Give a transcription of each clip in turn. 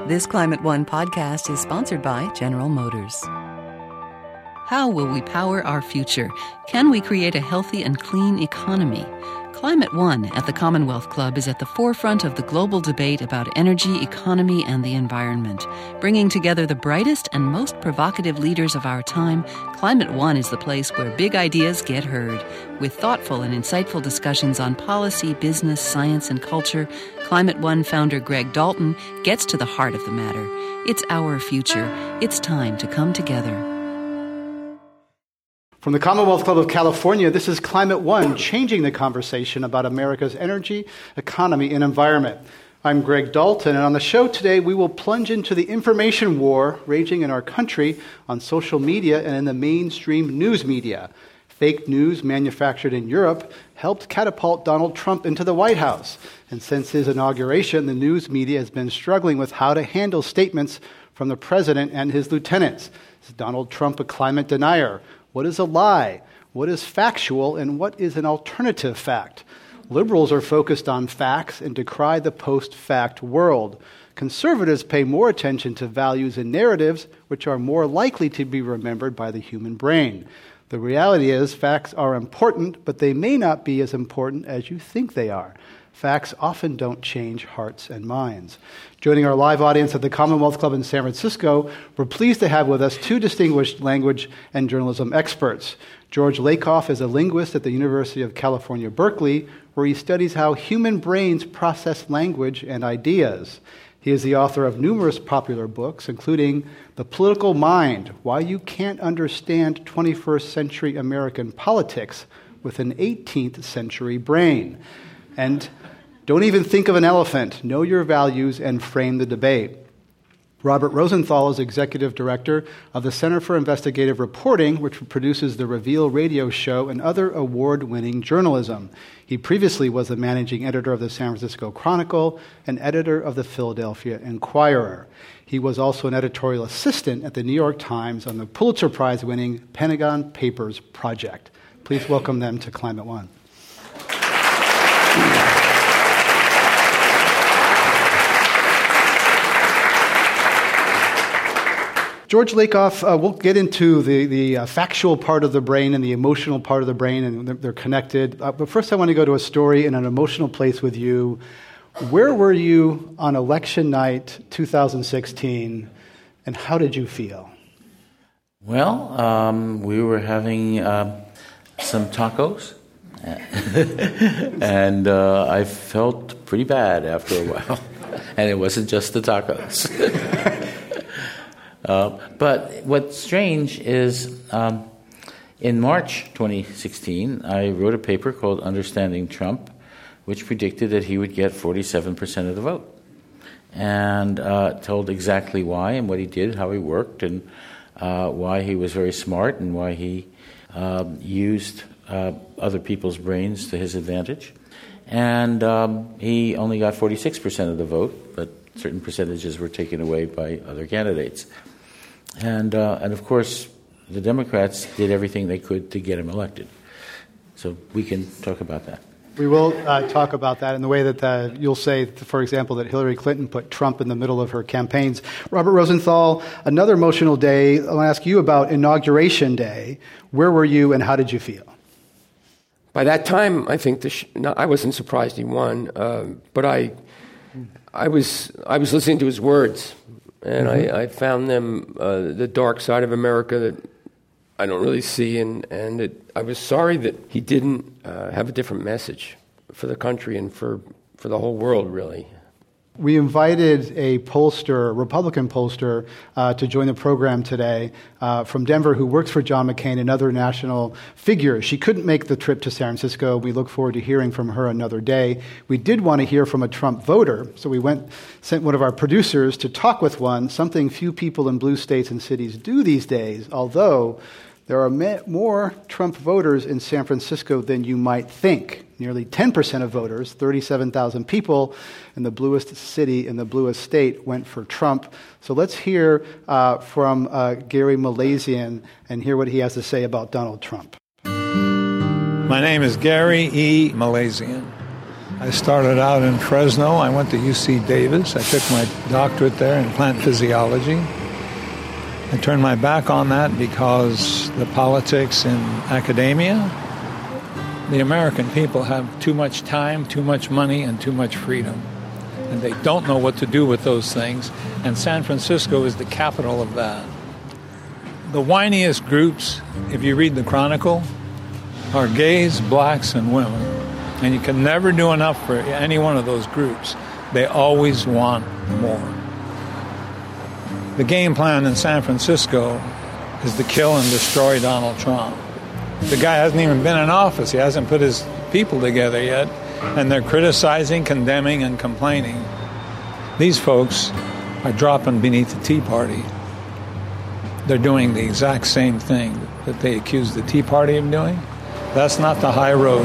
This Climate One podcast is sponsored by General Motors. How will we power our future? Can we create a healthy and clean economy? Climate One at the Commonwealth Club is at the forefront of the global debate about energy, economy, and the environment. Bringing together the brightest and most provocative leaders of our time, Climate One is the place where big ideas get heard. With thoughtful and insightful discussions on policy, business, science, and culture, Climate One founder Greg Dalton gets to the heart of the matter. It's our future. It's time to come together. From the Commonwealth Club of California, this is Climate One, changing the conversation about America's energy, economy, and environment. I'm Greg Dalton, and on the show today, we will plunge into the information war raging in our country on social media and in the mainstream news media. Fake news manufactured in Europe helped catapult Donald Trump into the White House. And since his inauguration, the news media has been struggling with how to handle statements from the president and his lieutenants. Is Donald Trump a climate denier? What is a lie? What is factual? And what is an alternative fact? Liberals are focused on facts and decry the post-fact world. Conservatives pay more attention to values and narratives, which are more likely to be remembered by the human brain. The reality is, facts are important, but they may not be as important as you think they are. Facts often don't change hearts and minds. Joining our live audience at the Commonwealth Club in San Francisco, we're pleased to have with us two distinguished language and journalism experts. George Lakoff is a linguist at the University of California, Berkeley, where he studies how human brains process language and ideas. He is the author of numerous popular books, including The Political Mind, Why You Can't Understand 21st Century American Politics with an 18th Century Brain, and Don't Even Think of an Elephant, Know Your Values and Frame the Debate. Robert Rosenthal is executive director of the Center for Investigative Reporting, which produces the Reveal radio show and other award-winning journalism. He previously was the managing editor of the San Francisco Chronicle and editor of the Philadelphia Inquirer. He was also an editorial assistant at the New York Times on the Pulitzer Prize-winning Pentagon Papers Project. Please welcome them to Climate One. George Lakoff, we'll get into the factual part of the brain and the emotional part of the brain, and they're connected. But first I want to go to a story in an emotional place with you. Where were you on election night 2016, and how did you feel? Well, we were having some tacos, and I felt pretty bad after a while. And it wasn't just the tacos. But what's strange is in March 2016, I wrote a paper called Understanding Trump, which predicted that he would get 47% of the vote, and told exactly why and what he did, how he worked, and why he was very smart and why he used other people's brains to his advantage. And he only got 46% of the vote, but certain percentages were taken away by other candidates. And of course, the Democrats did everything they could to get him elected. So we can talk about that. We will talk about that in the way that you'll say, for example, that Hillary Clinton put Trump in the middle of her campaigns. Robert Rosenthal, another emotional day. I want to ask you about Inauguration Day. Where were you and how did you feel? By that time, I think I wasn't surprised he won, but I was listening to his words, and I found them the dark side of America that I don't really see, and I was sorry that he didn't have a different message for the country and for the whole world, really. We invited a pollster, a Republican pollster, to join the program today from Denver who works for John McCain and other national figures. She couldn't make the trip to San Francisco. We look forward to hearing from her another day. We did want to hear from a Trump voter, so we sent one of our producers to talk with one, something few people in blue states and cities do these days, although there are more Trump voters in San Francisco than you might think. Nearly 10% of voters, 37,000 people in the bluest city in the bluest state went for Trump. So let's hear from Gary Malaysian and hear what he has to say about Donald Trump. My name is Gary E. Malaysian. I started out in Fresno. I went to UC Davis. I took my doctorate there in plant physiology. I turned my back on that because the politics in academia, the American people have too much time, too much money, and too much freedom. And they don't know what to do with those things. And San Francisco is the capital of that. The whiniest groups, if you read the Chronicle, are gays, blacks, and women. And you can never do enough for any one of those groups. They always want more. The game plan in San Francisco is to kill and destroy Donald Trump. The guy hasn't even been in office. He hasn't put his people together yet. And they're criticizing, condemning, and complaining. These folks are dropping beneath the Tea Party. They're doing the exact same thing that they accused the Tea Party of doing. That's not the high road.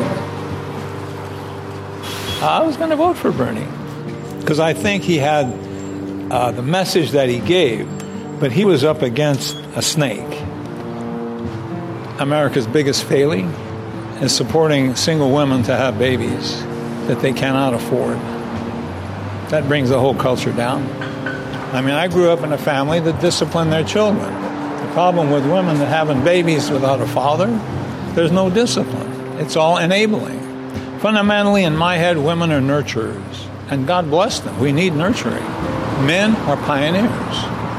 I was going to vote for Bernie because I think he had the message that he gave, but he was up against a snake. America's biggest failing is supporting single women to have babies that they cannot afford. That brings the whole culture down. I mean, I grew up in a family that disciplined their children. The problem with women that having babies without a father, there's no discipline. It's all enabling. Fundamentally, in my head, women are nurturers. And God bless them. We need nurturing. Men are pioneers.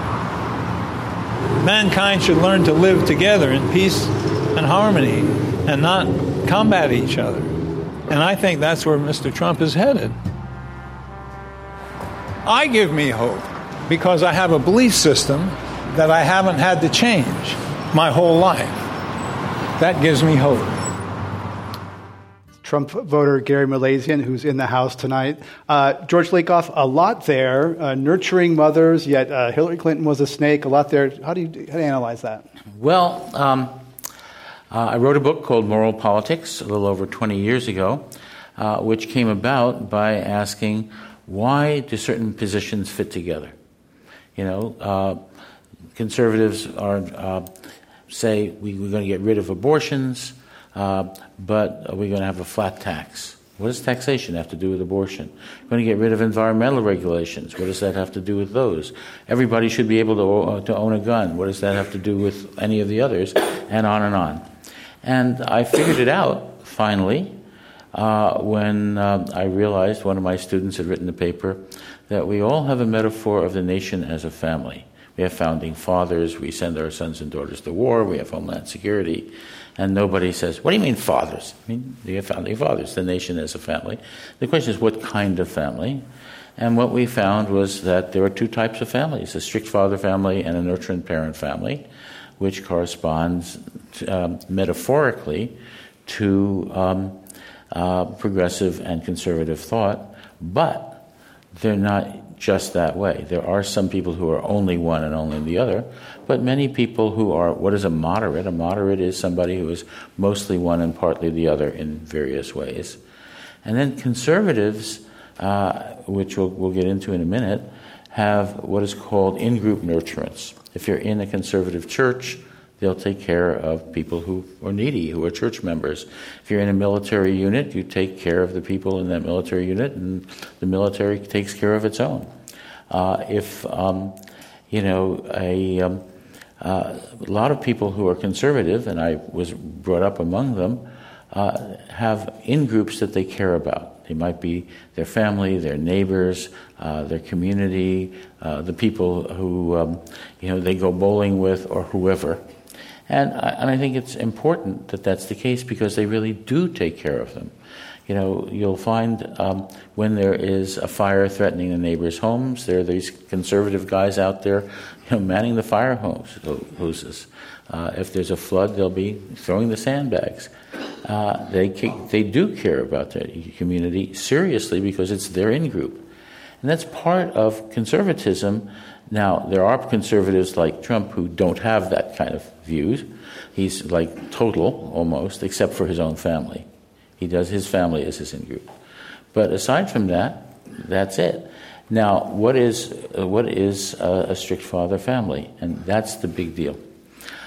Mankind should learn to live together in peace and harmony and not combat each other. And I think that's where Mr. Trump is headed. I give me hope because I have a belief system that I haven't had to change my whole life. That gives me hope. Trump voter Gary Malaysian, who's in the House tonight. George Lakoff, a lot there, nurturing mothers, yet Hillary Clinton was a snake, a lot there. How do you analyze that? Well, I wrote a book called Moral Politics a little over 20 years ago, which came about by asking, why do certain positions fit together? You know, conservatives say we're going to get rid of abortions, but we're going to have a flat tax. What does taxation have to do with abortion? We're going to get rid of environmental regulations. What does that have to do with those? Everybody should be able to own a gun. What does that have to do with any of the others? And on and on. And I figured it out, finally, when I realized one of my students had written a paper that we all have a metaphor of the nation as a family. We have founding fathers. We send our sons and daughters to war. We have Homeland Security. And nobody says, what do you mean fathers? I mean, you have founding fathers, the nation as a family. The question is, what kind of family? And what we found was that there are two types of families, a strict father family and a nurturing parent family, which corresponds metaphorically to progressive and conservative thought. But they're not just that way. There are some people who are only one and only the other, but many people who are, what is a moderate? A moderate is somebody who is mostly one and partly the other in various ways. And then conservatives, which we'll get into in a minute, have what is called in-group nurturance. If you're in a conservative church, they'll take care of people who are needy, who are church members. If you're in a military unit, you take care of the people in that military unit, and the military takes care of its own. A lot of people who are conservative, and I was brought up among them, have in-groups that they care about. They might be their family, their neighbors, their community, the people who they go bowling with, or whoever. And I think it's important that that's the case because they really do take care of them. You know, you'll find when there is a fire threatening the neighbors' homes, there are these conservative guys out there, manning the fire hoses. If there's a flood, they'll be throwing the sandbags. They do care about their community seriously because it's their in-group. And that's part of conservatism. Now, there are conservatives like Trump who don't have that kind of views. He's like total, almost, except for his own family. He does his family as his in-group. But aside from that, that's it. Now, what is a strict father family? And that's the big deal.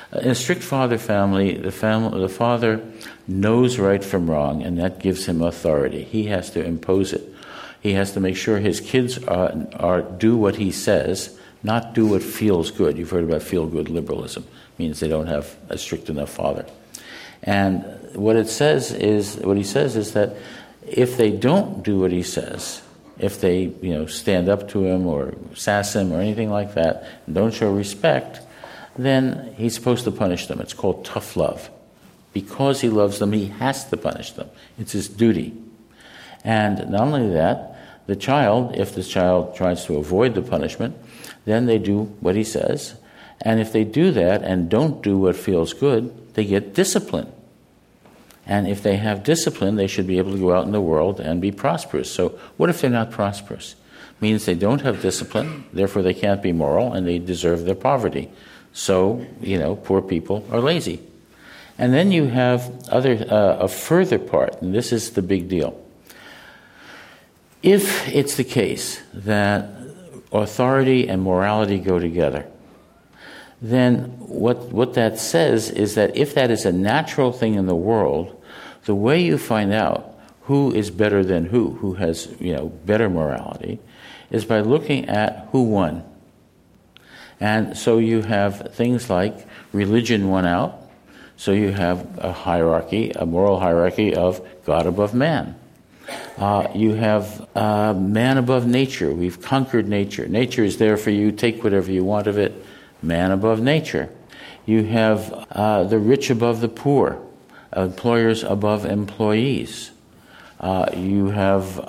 In a strict father family, the father knows right from wrong, and that gives him authority. He has to impose it. He has to make sure his kids are do what he says, not do what feels good. You've heard about feel-good liberalism. It means they don't have a strict enough father. And what he says is that if they don't do what he says, if they stand up to him or sass him or anything like that, and don't show respect, then he's supposed to punish them. It's called tough love. Because he loves them, he has to punish them. It's his duty. And not only that, the child, if the child tries to avoid the punishment, then they do what he says. And if they do that and don't do what feels good, they get discipline. And if they have discipline, they should be able to go out in the world and be prosperous. So what if they're not prosperous? It means they don't have discipline, therefore they can't be moral, and they deserve their poverty. So, poor people are lazy. And then you have a further part, and this is the big deal. If it's the case that authority and morality go together, then what that says is that if that is a natural thing in the world, the way you find out who is better than who has better morality, is by looking at who won. And so you have things like religion won out. So you have a hierarchy, a moral hierarchy of God above man. You have man above nature. We've conquered nature. Nature is there for you. Take whatever you want of it. Man above nature. You have the rich above the poor. Employers above employees. You have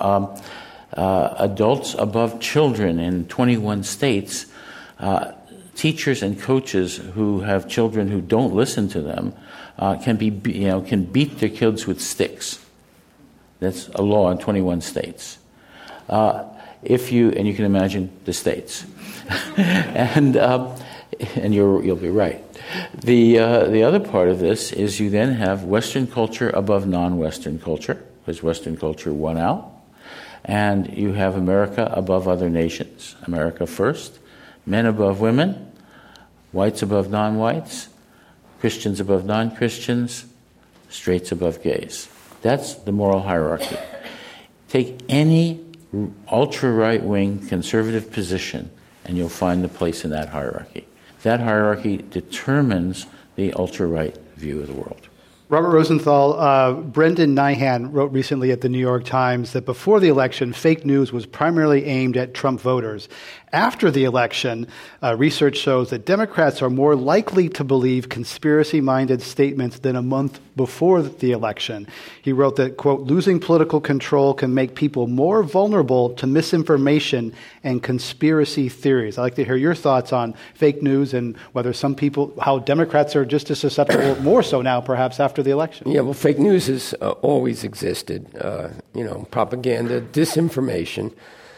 adults above children in 21 states. Teachers and coaches who have children who don't listen to them can beat their kids with sticks. That's a law in 21 states. And you can imagine the states, and you'll be right. The other part of this is you then have Western culture above non-Western culture, because Western culture won out, and you have America above other nations. America first, men above women, whites above non-whites, Christians above non-Christians, straights above gays. That's the moral hierarchy. Take any ultra-right-wing conservative position and you'll find the place in that hierarchy. That hierarchy determines the ultra-right view of the world. Robert Rosenthal, Brendan Nyhan wrote recently at the New York Times that before the election, fake news was primarily aimed at Trump voters. After the election, research shows that Democrats are more likely to believe conspiracy-minded statements than a month before the election. He wrote that, quote, losing political control can make people more vulnerable to misinformation and conspiracy theories. I'd like to hear your thoughts on fake news and whether how Democrats are just as susceptible, more so now perhaps after the election. Yeah, well, fake news has always existed. Propaganda, disinformation.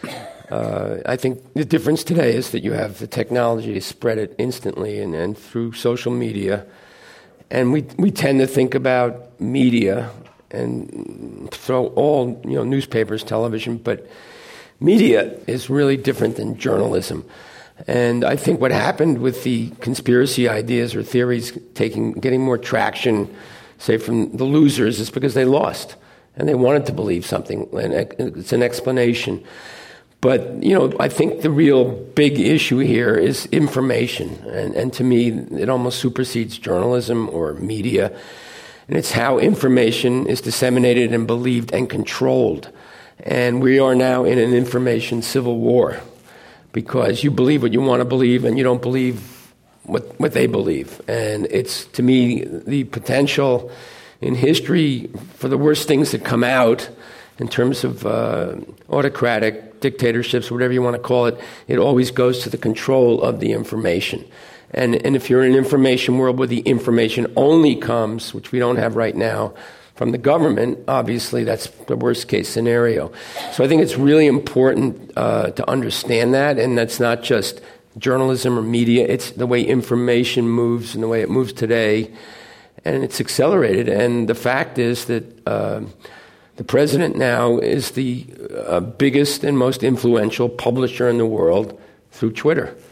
I think the difference today is that you have the technology to spread it instantly and through social media. And we tend to think about media and throw all, newspapers, television, but media is really different than journalism. And I think what happened with the conspiracy ideas or theories getting more traction, say from the losers, is because they lost and they wanted to believe something. And it's an explanation. But, I think the real big issue here is information. And to me, it almost supersedes journalism or media. And it's how information is disseminated and believed and controlled. And we are now in an information civil war because you believe what you want to believe and you don't believe what they believe. And it's, to me, the potential in history for the worst things that come out in terms of autocratic dictatorships, whatever you want to call it, it always goes to the control of the information. And if you're in an information world where the information only comes, which we don't have right now, from the government, obviously that's the worst case scenario. So I think it's really important to understand that, and that's not just journalism or media, it's the way information moves and the way it moves today, and it's accelerated. And the fact is that the president now is the biggest and most influential publisher in the world through Twitter.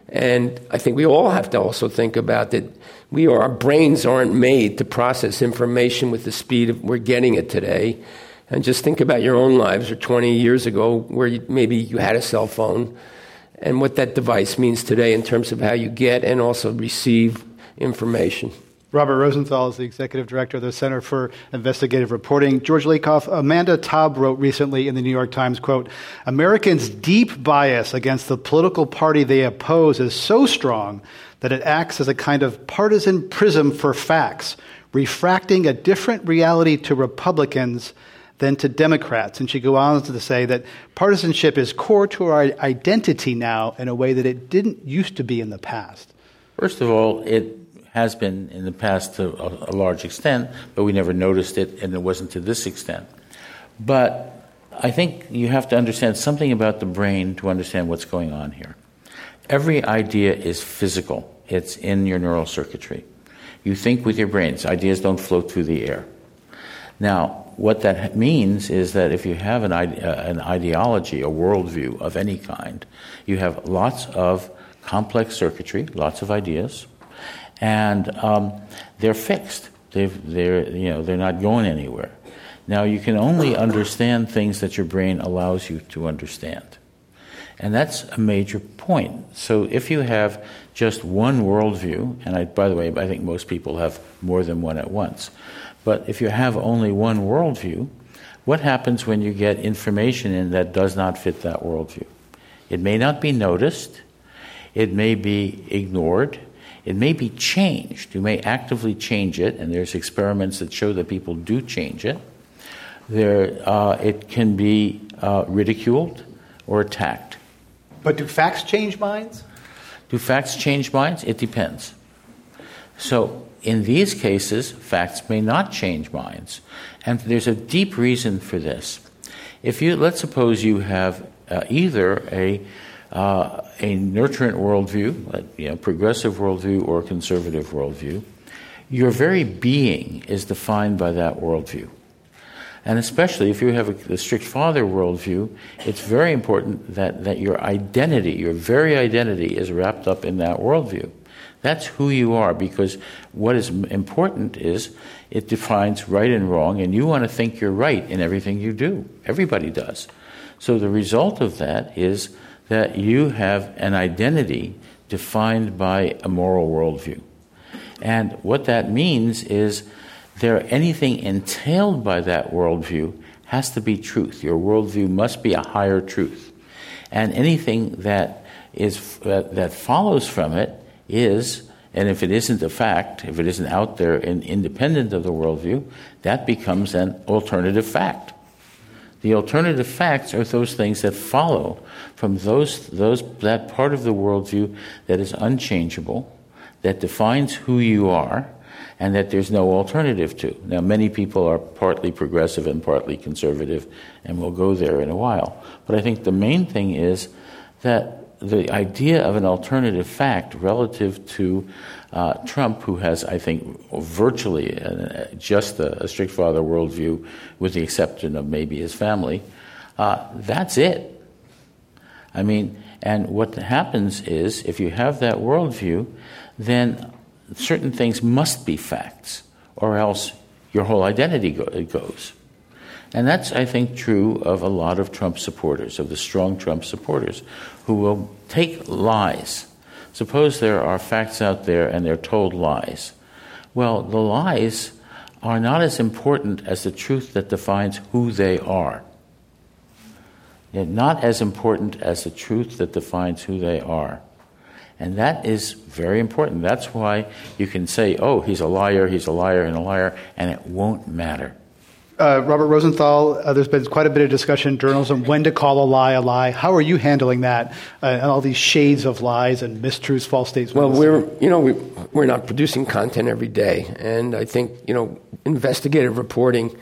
And I think we all have to also think about that our brains aren't made to process information with the speed we're getting it today. And just think about your own lives, or 20 years ago, where maybe you had a cell phone, and what that device means today in terms of how you get and also receive information. Robert Rosenthal is the executive director of the Center for Investigative Reporting. George Lakoff, Amanda Taub wrote recently in the New York Times, quote, "Americans' deep bias against the political party they oppose is so strong that it acts as a kind of partisan prism for facts, refracting a different reality to Republicans than to Democrats." And she goes on to say that partisanship is core to our identity now in a way that it didn't used to be in the past. First of all, it has been in the past to a large extent, but we never noticed it, and it wasn't to this extent. But I think you have to understand something about the brain to understand what's going on here. Every idea is physical. It's in your neural circuitry. You think with your brains. Ideas don't float through the air. Now, what that means is that if you have an ideology, a worldview of any kind, you have lots of complex circuitry, lots of ideas, and they're fixed. They're not going anywhere. Now, you can only understand things that your brain allows you to understand. And that's a major point. So if you have just one worldview, and by the way, I think most people have more than one at once, but if you have only one worldview, what happens when you get information in that does not fit that worldview? It may not be noticed. It may be ignored. It may be changed. You may actively change it, and there's experiments that show that people do change it. It can be ridiculed or attacked. But do facts change minds? Do facts change minds? It depends. So in these cases, facts may not change minds. And there's a deep reason for this. Let's suppose you have either a nurturant worldview, progressive worldview or conservative worldview, your very being is defined by that worldview. And especially if you have a strict father worldview, it's very important that your identity, your very identity, is wrapped up in that worldview. That's who you are, because what is important is it defines right and wrong, and you want to think you're right in everything you do. Everybody does. So the result of that is that you have an identity defined by a moral worldview. And what that means is anything entailed by that worldview has to be truth. Your worldview must be a higher truth. And anything that follows from it is, and if it isn't a fact, if it isn't out there and independent of the worldview, that becomes an alternative fact. The alternative facts are those things that follow from that part of the worldview that is unchangeable, that defines who you are, and that there's no alternative to. Now, many people are partly progressive and partly conservative, and we'll go there in a while. But I think the main thing is that the idea of an alternative fact relative to Trump, who has, I think, virtually just a strict father worldview, with the exception of maybe his family, that's it. I mean, and what happens is, if you have that worldview, then certain things must be facts, or else your whole identity goes. And that's, I think, true of a lot of Trump supporters, of the strong Trump supporters, who will take lies. Suppose there are facts out there and they're told lies. Well, the lies are not as important as the truth that defines who they are. They're not as important as the truth that defines who they are. And that is very important. That's why you can say, oh, he's a liar, and a liar, and it won't matter. Robert Rosenthal, there's been quite a bit of discussion in journalism, when to call a lie a lie. How are you handling that, and all these shades of lies and mistruths, false statements? Well, we're not producing content every day, and I think, investigative reporting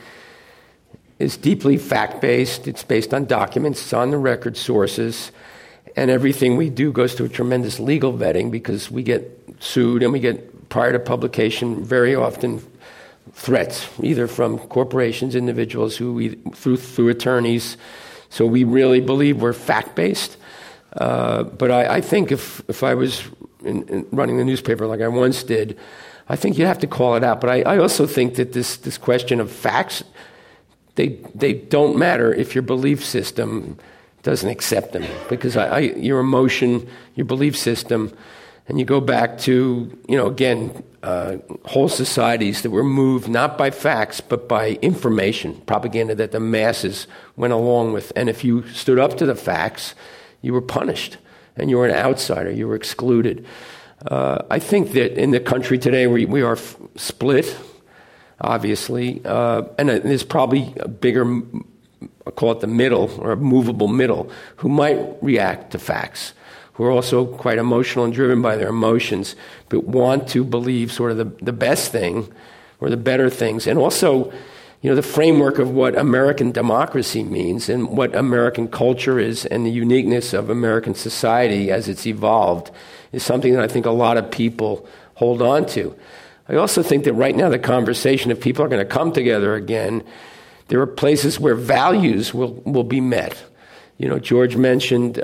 is deeply fact-based. It's based on documents. It's on the record sources. And everything we do goes through a tremendous legal vetting, because we get sued and we get, prior to publication, very often threats, either from corporations, individuals, through attorneys. So we really believe we're fact-based. But I think if I was in running the newspaper like I once did, I think you have to call it out. But I also think that this question of facts, they don't matter if your belief system doesn't accept them. Because your emotion, your belief system, and you go back to, again, whole societies that were moved not by facts, but by information, propaganda that the masses went along with. And if you stood up to the facts, you were punished, and you were an outsider, you were excluded. I think that in the country today, we are split, obviously, and there's probably a bigger, I'll call it the middle, or a movable middle, who might react to facts, who are also quite emotional and driven by their emotions, but want to believe sort of the best thing or the better things. And also, the framework of what American democracy means and what American culture is and the uniqueness of American society as it's evolved is something that I think a lot of people hold on to. I also think that right now the conversation, if people are going to come together again, there are places where values will be met. George mentioned,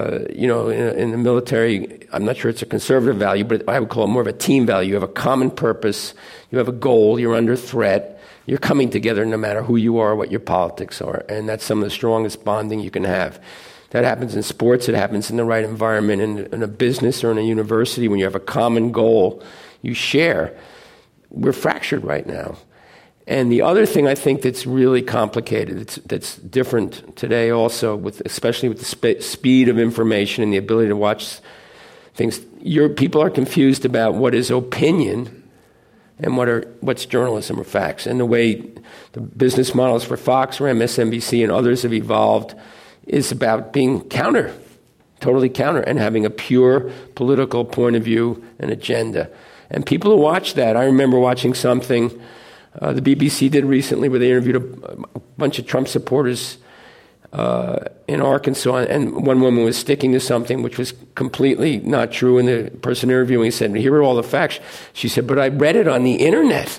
in the military, I'm not sure it's a conservative value, but I would call it more of a team value. You have a common purpose, you have a goal, you're under threat, you're coming together no matter who you are, what your politics are, and that's some of the strongest bonding you can have. That happens in sports, it happens in the right environment, in a business or in a university. When you have a common goal, you share. We're fractured right now. And the other thing I think that's really complicated, that's different today also, especially with the speed of information and the ability to watch things, people are confused about what is opinion and what's journalism or facts. And the way the business models for Fox or MSNBC and others have evolved is about being totally counter, and having a pure political point of view and agenda. And people who watch that, I remember watching something the BBC did recently where they interviewed a bunch of Trump supporters in Arkansas, and one woman was sticking to something which was completely not true, and the person interviewing said, "Here are all the facts." She said, "But I read it on the internet."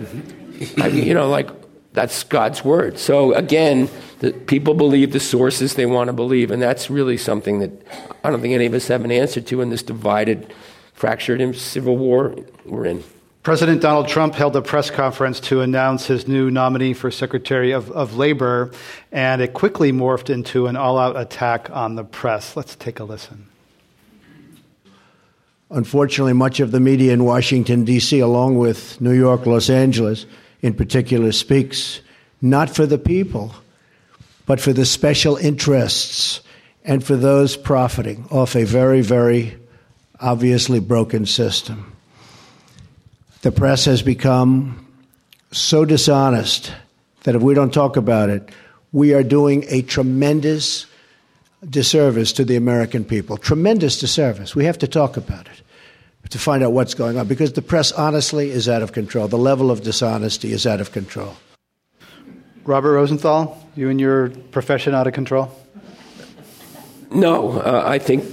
That's God's word. So again, people believe the sources they want to believe, and that's really something that I don't think any of us have an answer to in this divided, fractured and civil war we're in. President Donald Trump held a press conference to announce his new nominee for Secretary of Labor, and it quickly morphed into an all-out attack on the press. Let's take a listen. Unfortunately, much of the media in Washington, D.C., along with New York, Los Angeles in particular, speaks not for the people, but for the special interests and for those profiting off a very, very obviously broken system. The press has become so dishonest that if we don't talk about it, we are doing a tremendous disservice to the American people. Tremendous disservice. We have to talk about it to find out what's going on, because the press honestly is out of control. The level of dishonesty is out of control. Robert Rosenthal, you and your profession out of control? No, I think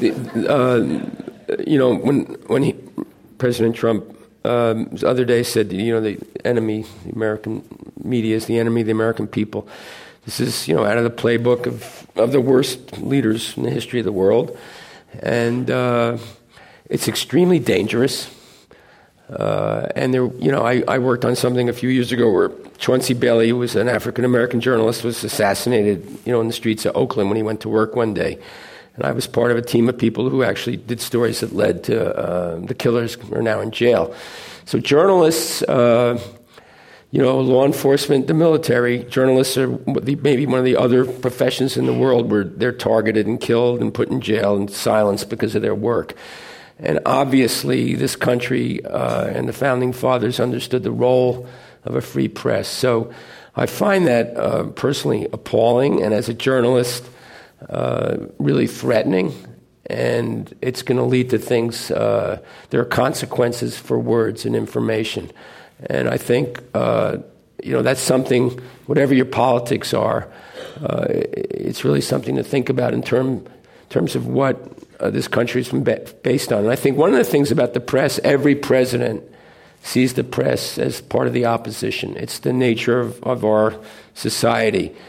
when President Trump the other day said, the enemy, the American media is the enemy of the American people. This is, out of the playbook of the worst leaders in the history of the world. And it's extremely dangerous. And there, I worked on something a few years ago where Chauncey Bailey, who was an African-American journalist, was assassinated, in the streets of Oakland when he went to work one day. And I was part of a team of people who actually did stories that led to the killers are now in jail. So journalists, law enforcement, the military, journalists are maybe one of the other professions in the world where they're targeted and killed and put in jail and silenced because of their work. And obviously this country and the founding fathers understood the role of a free press. So I find that personally appalling, and as a journalist, really threatening, and it's going to lead to things, there are consequences for words and information. And I think, that's something, whatever your politics are, it's really something to think about in terms of what this country has been based on. And I think one of the things about the press, every president sees the press as part of the opposition. It's the nature of our society.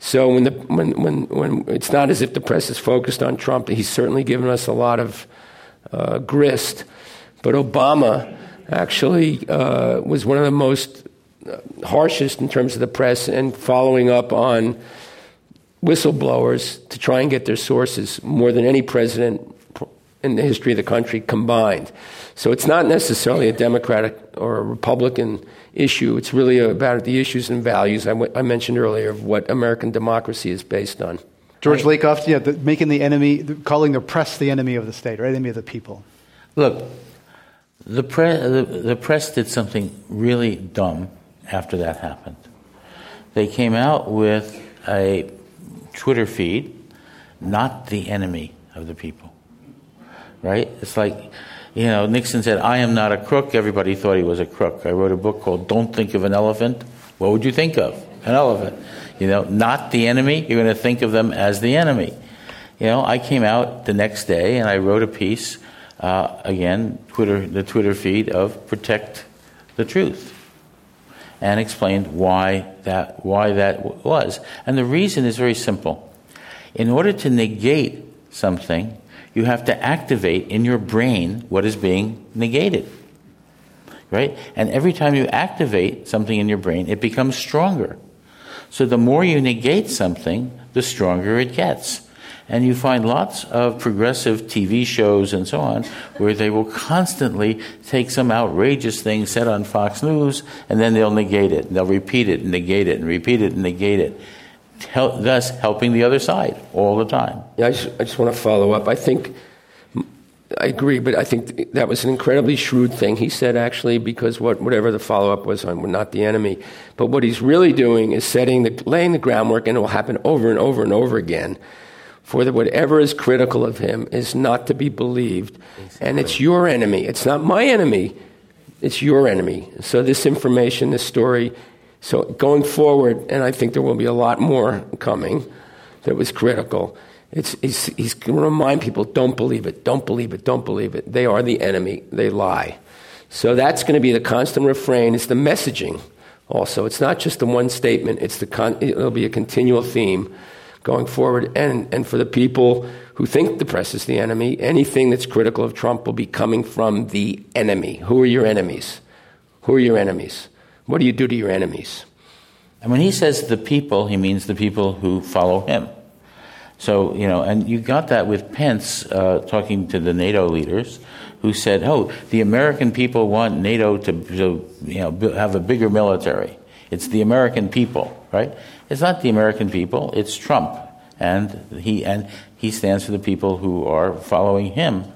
So when it's not as if the press is focused on Trump, he's certainly given us a lot of grist. But Obama actually was one of the most harshest in terms of the press and following up on whistleblowers to try and get their sources more than any president in the history of the country combined. So it's not necessarily a Democratic or a Republican issue. It's really about the issues and values I mentioned earlier of what American democracy is based on. George Lakoff, making the enemy, calling the press the enemy of the state or enemy of the people. Look, the press did something really dumb after that happened. They came out with a Twitter feed, not the enemy of the people. Right? It's like, Nixon said, "I am not a crook." Everybody thought he was a crook. I wrote a book called Don't Think of an Elephant. What would you think of? An elephant. Not the enemy. You're going to think of them as the enemy. I came out the next day and I wrote a piece, again, the Twitter feed of Protect the Truth, and explained why that was. And the reason is very simple. In order to negate something, you have to activate in your brain what is being negated, right? And every time you activate something in your brain, it becomes stronger. So the more you negate something, the stronger it gets. And you find lots of progressive TV shows and so on where they will constantly take some outrageous thing said on Fox News, and then they'll negate it, and they'll repeat it and negate it and repeat it and negate it. Thus helping the other side all the time. Yeah, I just want to follow up. I agree, but I think that was an incredibly shrewd thing he said, actually, because whatever the follow-up was on, we're not the enemy. But what he's really doing is laying the groundwork, and it will happen over and over and over again, for that whatever is critical of him is not to be believed. Exactly. And it's your enemy. It's not my enemy. It's your enemy. So this information, this story... So going forward, and I think there will be a lot more coming that was critical, he's going to remind people, don't believe it, don't believe it, don't believe it. They are the enemy. They lie. So that's going to be the constant refrain. It's the messaging also. It's not just the one statement. It'll be a continual theme going forward. And for the people who think the press is the enemy, anything that's critical of Trump will be coming from the enemy. Who are your enemies? Who are your enemies? What do you do to your enemies? And when he says the people, he means the people who follow him. So, and you got that with Pence talking to the NATO leaders who said, the American people want NATO to have a bigger military. It's the American people, right? It's not the American people, it's Trump. And he stands for the people who are following him.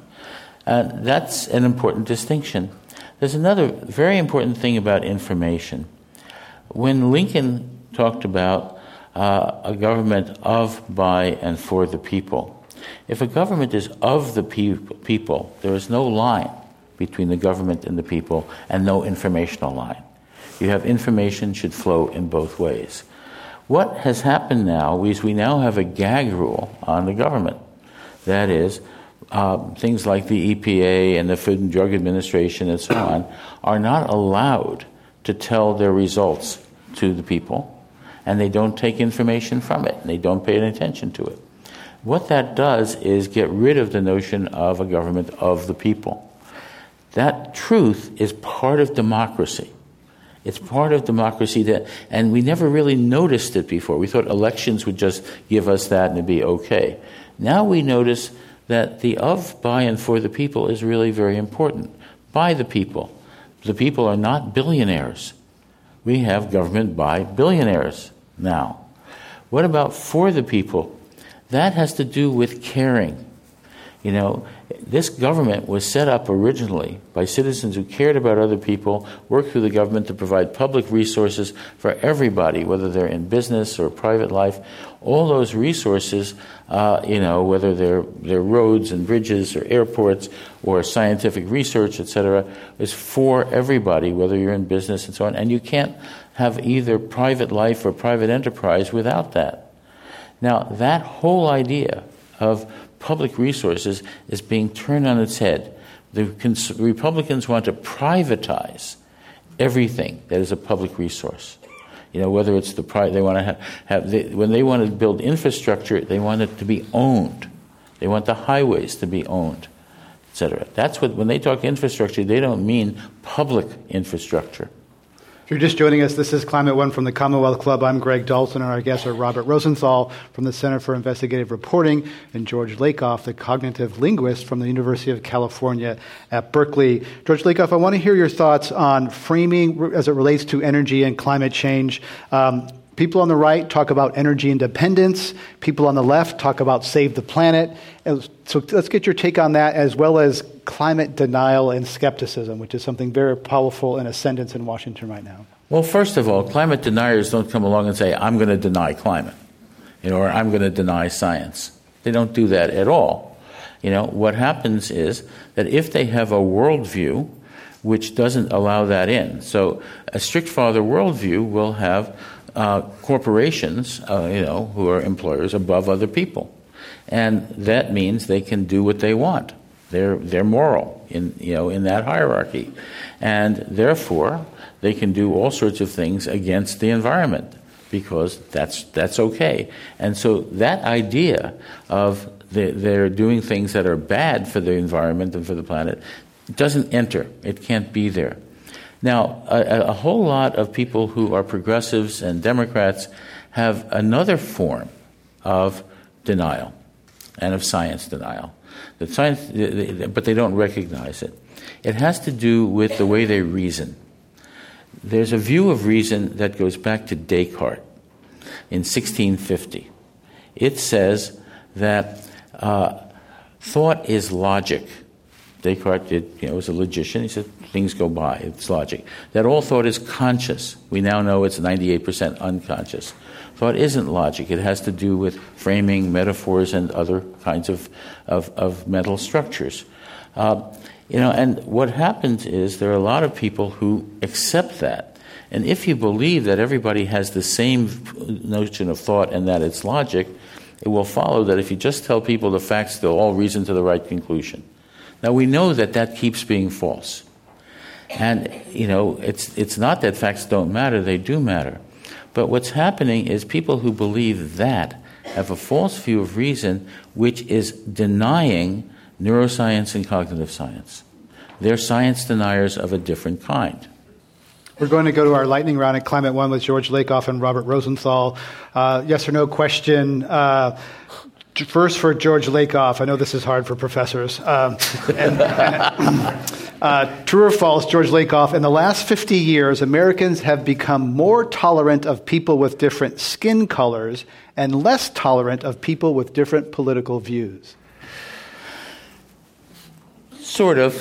That's an important distinction. There's another very important thing about information. When Lincoln talked about a government of, by, and for the people, if a government is of the people, there is no line between the government and the people and no informational line. You have information should flow in both ways. What has happened now is we now have a gag rule on the government. That is, things like the EPA and the Food and Drug Administration and so on are not allowed to tell their results to the people, and they don't take information from it, and they don't pay any attention to it. What that does is get rid of the notion of a government of the people. That truth is part of democracy. It's part of democracy and we never really noticed it before. We thought elections would just give us that and it'd be okay. Now we notice that the of, by, and for the people is really very important. By the people. The people are not billionaires. We have government by billionaires now. What about for the people? That has to do with caring. This government was set up originally by citizens who cared about other people, worked through the government to provide public resources for everybody, whether they're in business or private life. All those resources, whether they're roads and bridges or airports or scientific research, etc., is for everybody, whether you're in business and so on. And you can't have either private life or private enterprise without that. Now, that whole idea of public resources is being turned on its head. The Republicans want to privatize everything that is a public resource. Whether it's the price, they want to when they want to build infrastructure, they want it to be owned. They want the highways to be owned, etc. That's when they talk infrastructure, they don't mean public infrastructure. If you're just joining us, this is Climate One from the Commonwealth Club. I'm Greg Dalton, and our guests are Robert Rosenthal from the Center for Investigative Reporting and George Lakoff, the cognitive linguist from the University of California at Berkeley. George Lakoff, I want to hear your thoughts on framing as it relates to energy and climate change. People on the right talk about energy independence. People on the left talk about save the planet. So let's get your take on that, as well as climate denial and skepticism, which is something very powerful in ascendance in Washington right now. Well, first of all, climate deniers don't come along and say, I'm going to deny climate, or I'm going to deny science. They don't do that at all. What happens is that if they have a worldview which doesn't allow that in, so a strict father worldview will have corporations, who are employers above other people, and that means they can do what they want. They're moral in that hierarchy, and therefore they can do all sorts of things against the environment because that's okay. And so that idea of they're doing things that are bad for the environment and for the planet doesn't enter. It can't be there. Now, a whole lot of people who are progressives and Democrats have another form of denial and of science denial. But they don't recognize it. It has to do with the way they reason. There's a view of reason that goes back to Descartes in 1650. It says that thought is logic. Descartes was a logician. He said, things go by, it's logic. That all thought is conscious. We now know it's 98% unconscious. Thought isn't logic. It has to do with framing, metaphors, and other kinds of mental structures. And what happens is there are a lot of people who accept that. And if you believe that everybody has the same notion of thought and that it's logic, it will follow that if you just tell people the facts, they'll all reason to the right conclusion. Now, we know that keeps being false. And, it's not that facts don't matter, they do matter. But what's happening is people who believe that have a false view of reason, which is denying neuroscience and cognitive science. They're science deniers of a different kind. We're going to go to our lightning round at Climate One with George Lakoff and Robert Rosenthal. Yes or no question. First for George Lakoff. I know this is hard for professors. True or false, George Lakoff, in the last 50 years, Americans have become more tolerant of people with different skin colors and less tolerant of people with different political views. Sort of.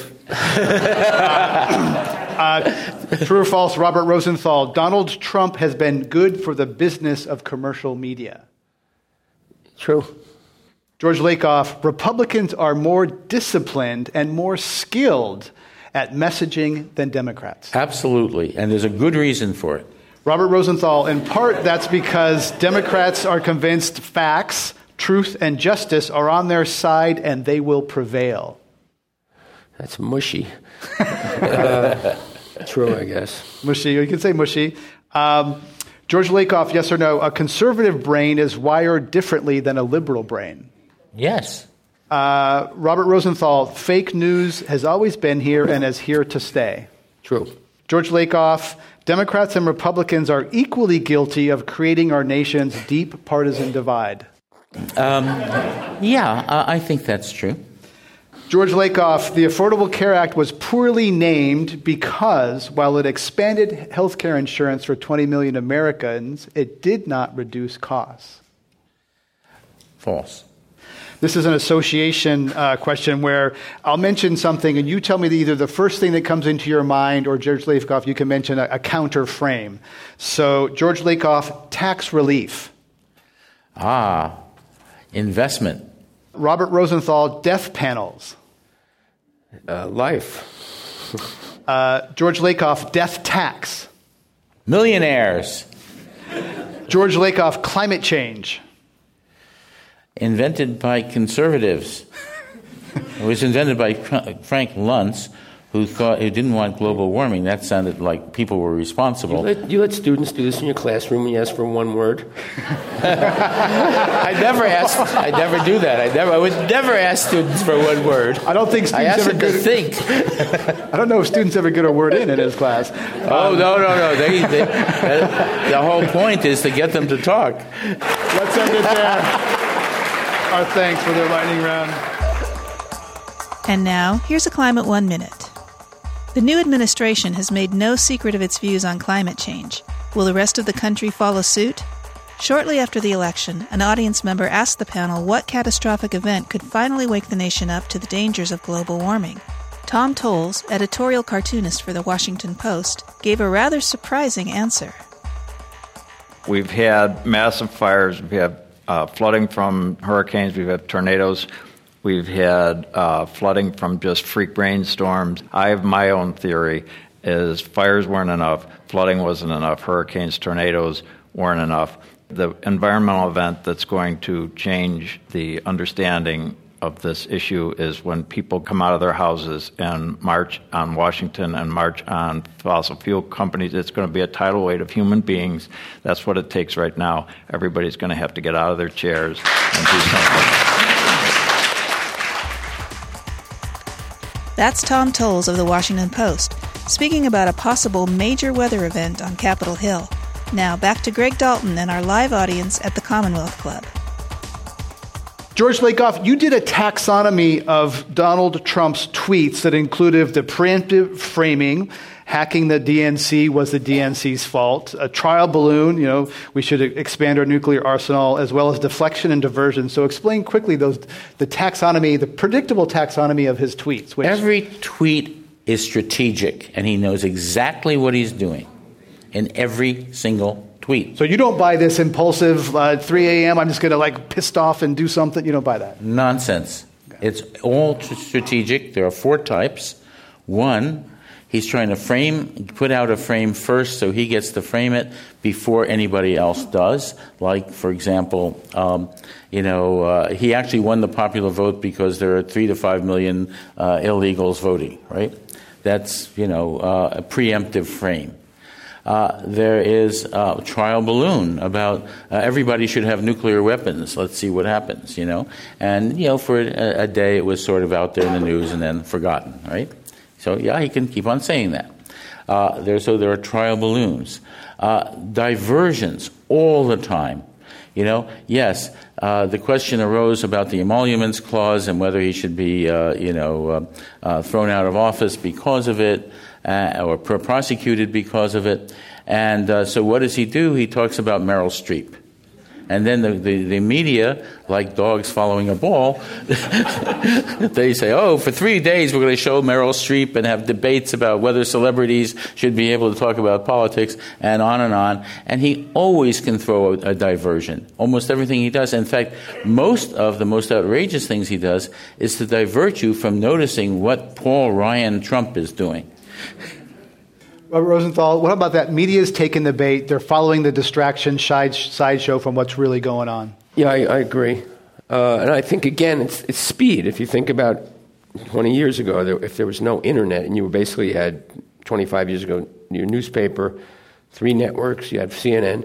True or false, Robert Rosenthal, Donald Trump has been good for the business of commercial media. True. George Lakoff, Republicans are more disciplined and more skilled at messaging than Democrats. Absolutely, and there's a good reason for it. Robert Rosenthal, in part that's because Democrats are convinced facts, truth, and justice are on their side and they will prevail. That's mushy. True, I guess. Mushy, you can say mushy. George Lakoff, yes or no, a conservative brain is wired differently than a liberal brain. Yes. Robert Rosenthal, fake news has always been here and is here to stay. True. George Lakoff, Democrats and Republicans are equally guilty of creating our nation's deep partisan divide. I think that's true. George Lakoff, the Affordable Care Act was poorly named because while it expanded health care insurance for 20 million Americans, it did not reduce costs. False. This is an association question where I'll mention something and you tell me either the first thing that comes into your mind or George Lakoff, you can mention a counter frame. So George Lakoff, tax relief. Investment. Robert Rosenthal, death panels. Life. George Lakoff, death tax. Millionaires. George Lakoff, climate change. Invented by conservatives. It was invented by Frank Luntz, who didn't want global warming. That sounded like people were responsible. You let students do this in your classroom when you ask for one word? I never do that. I would never ask students for one word. I don't think students ever to think. I don't know if students ever get a word in his class. Oh, no. The whole point is to get them to talk. Let's end it there. Our thanks for their lightning round. And now, here's a Climate 1 Minute. The new administration has made no secret of its views on climate change. Will the rest of the country follow suit? Shortly after the election, an audience member asked the panel what catastrophic event could finally wake the nation up to the dangers of global warming. Tom Towles, editorial cartoonist for The Washington Post, gave a rather surprising answer. We've had massive fires. We've had flooding from hurricanes. We've had tornadoes. We've had flooding from just freak rainstorms. I have my own theory is fires weren't enough, flooding wasn't enough, hurricanes, tornadoes weren't enough. The environmental event that's going to change the understanding of this issue is when people come out of their houses and march on Washington and march on fossil fuel companies. It's going to be a tidal wave of human beings. That's what it takes right now. Everybody's going to have to get out of their chairs and do something. That's Tom Towles of The Washington Post, speaking about a possible major weather event on Capitol Hill. Now back to Greg Dalton and our live audience at the Commonwealth Club. George Lakoff, you did a taxonomy of Donald Trump's tweets that included the preemptive framing, hacking the DNC was the DNC's fault, a trial balloon, we should expand our nuclear arsenal, as well as deflection and diversion. So explain quickly the taxonomy, the predictable taxonomy of his tweets. Every tweet is strategic, and he knows exactly what he's doing in every single tweet. So you don't buy this impulsive 3 a.m., I'm just going to pissed off and do something? You don't buy that? Nonsense. Okay. It's all strategic. There are 4 types. 1, he's trying to put out a frame first so he gets to frame it before anybody else does. Like, for example, he actually won the popular vote because there are 3 to 5 million illegals voting, right? That's, a preemptive frame. There is a trial balloon about everybody should have nuclear weapons. Let's see what happens, And, for a day it was sort of out there in the news and then forgotten, right? So, he can keep on saying that. There are trial balloons. Diversions all the time. Yes, the question arose about the emoluments clause and whether he should be, thrown out of office because of it or prosecuted because of it. And so what does he do? He talks about Meryl Streep. And then the media, like dogs following a ball, they say, for 3 days we're going to show Meryl Streep and have debates about whether celebrities should be able to talk about politics, and on and on. And he always can throw a diversion. Almost everything he does. In fact, most of the most outrageous things he does is to divert you from noticing what Paul Ryan Trump is doing. Rosenthal, what about that? Media's taken the bait. They're following the distraction sideshow from what's really going on. Yeah, I agree. And I think, again, it's speed. If you think about 20 years ago, if there was no internet and you basically had, 25 years ago, your newspaper, 3 networks, you had CNN,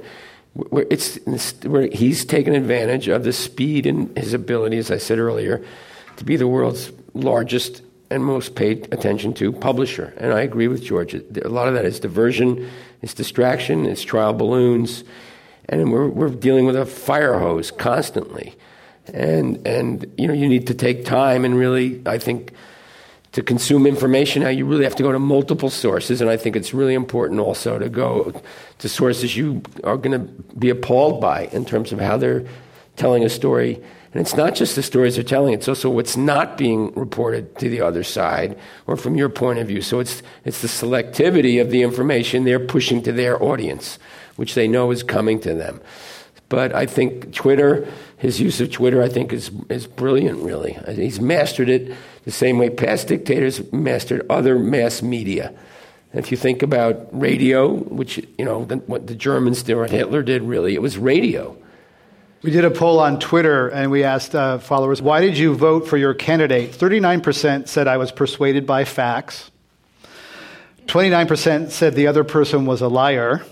where he's taken advantage of the speed and his ability, as I said earlier, to be the world's largest and most paid attention to publisher. And I agree with George. A lot of that is diversion, it's distraction, it's trial balloons, and we're dealing with a fire hose constantly. And you need to take time and really, I think, to consume information now, you really have to go to multiple sources, and I think it's really important also to go to sources you are going to be appalled by in terms of how they're telling a story. And it's not just the stories they're telling, it's also what's not being reported to the other side or from your point of view. So it's the selectivity of the information they're pushing to their audience, which they know is coming to them. But I think Twitter, his use of Twitter, I think is brilliant, really. He's mastered it the same way past dictators mastered other mass media. And if you think about radio, which, what the Germans did or what Hitler did, really, it was radio. We did a poll on Twitter, and we asked followers, why did you vote for your candidate? 39% said I was persuaded by facts. 29% said the other person was a liar.